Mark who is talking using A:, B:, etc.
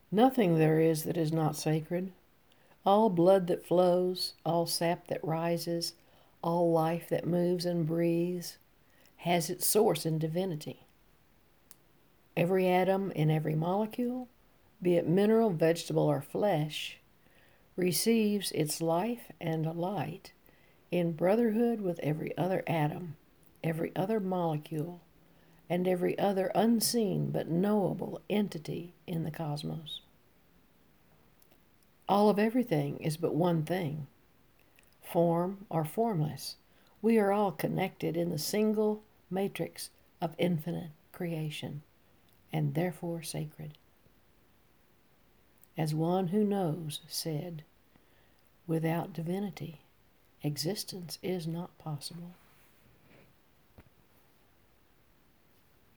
A: Nothing there is that is not sacred. All blood that flows, all sap that rises, all life that moves and breathes has its source in divinity. Every atom in every molecule, be it mineral, vegetable, or flesh, receives its life and light in brotherhood with every other atom, every other molecule, and every other unseen but knowable entity in the cosmos. All of everything is but one thing, form or formless. We are all connected in the single matrix of infinite creation, and therefore sacred. As one who knows said, without divinity, existence is not possible.